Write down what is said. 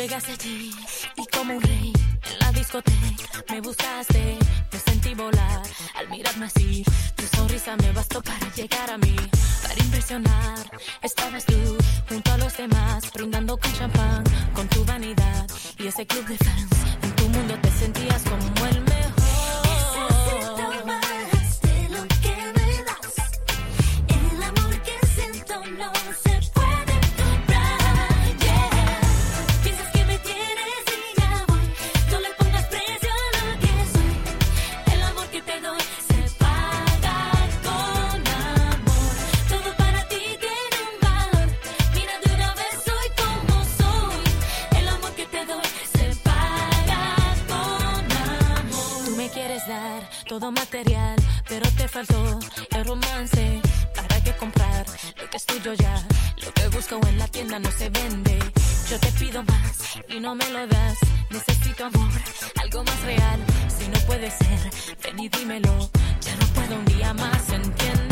llegaste allí y como un rey en la discoteca me buscaste, me sentí volar al mirarme así. Tu sonrisa me bastó para llegar a mí, para impresionar. Estabas tú junto a los demás, brindando con champán, con tu vanidad y ese club de fans. En tu mundo te sentías como el mejor. Necesito más de lo que me das. El amor que siento no se puede comprar. Yeah. Piensas que me tienes y ya voy. No le pongas precio a lo que soy. El amor que te doy se paga con amor. Todo para ti tiene un valor. Mira de una vez soy como soy. El amor que te doy se paga con amor. Tú me quieres dar todo material, pero te faltó el romance. ¿Para qué comprar lo que es tuyo ya? Lo que busco en la tienda no se vende. Yo te pido más y no me lo das. Necesito amor, algo más real. Si no puede ser, ven y dímelo. Ya no puedo un día más, entiendo.